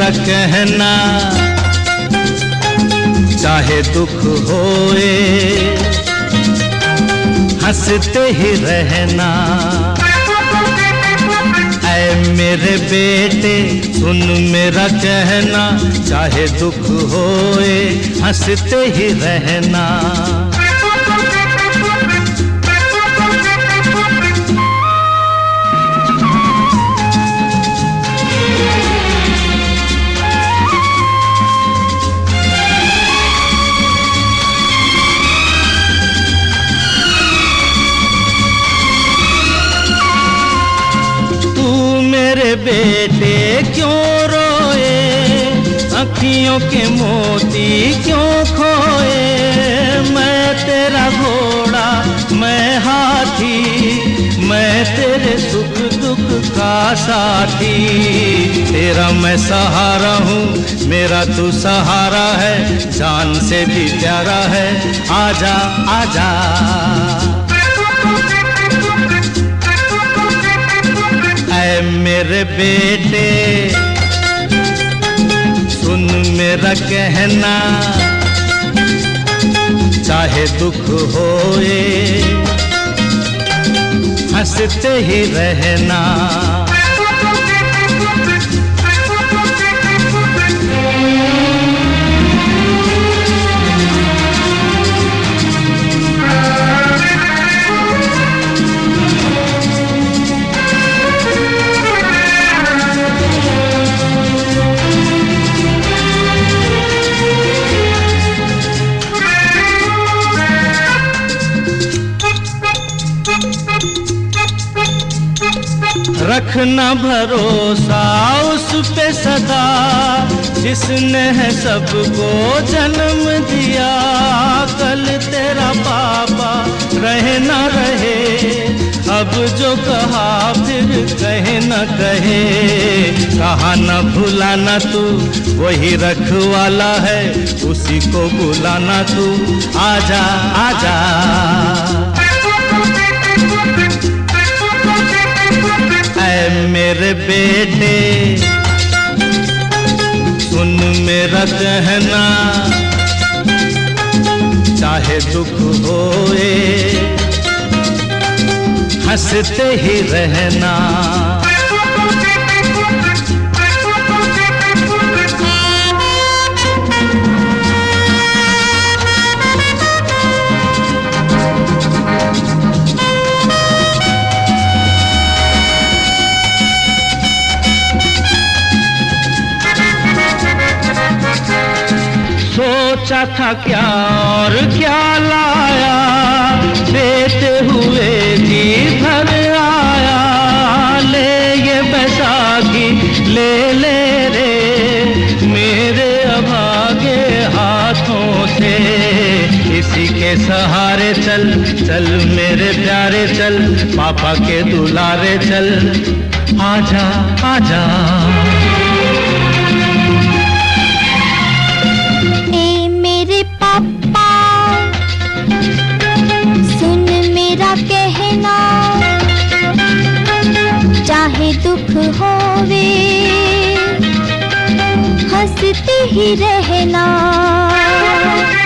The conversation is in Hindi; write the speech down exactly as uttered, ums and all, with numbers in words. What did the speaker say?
मेरा कहना, चाहे दुख होए हंसते ही रहना। ऐ मेरे बेटे सुन मेरा कहना, चाहे दुख होए हंसते ही रहना। मेरे बेटे क्यों रोए, अखियों के मोती क्यों खोए। मैं तेरा घोड़ा मैं हाथी, मैं तेरे सुख दुख का साथी। तेरा मैं सहारा हूँ, मेरा तू सहारा है, जान से भी प्यारा है। आजा आजा ऐ मेरे बेटे सुन मेरा कहना, चाहे दुख होए हंसते ही रहना। रखना भरोसा उस पे सदा, जिसने है सबको जन्म दिया। कल तेरा पापा रहे न रहे, अब जो कहा फिर कहे न कहे। कहा न भुलाना तू वही रखवाला है, उसी को बुलाना तू। आजा आजा ऐ मेरे बेटे सुन मेरा कहना, चाहे दुख होए हंसते ही रहना। सोचा था क्या और क्या लाया, देते हुए भी घर आया। ले ये बैसाखी ले ले रे मेरे अभागे हाथों से। इसी के सहारे चल चल मेरे प्यारे चल, पापा के दुलारे चल। आजा आजा चाहे दुख होवे हंसते ही रहना।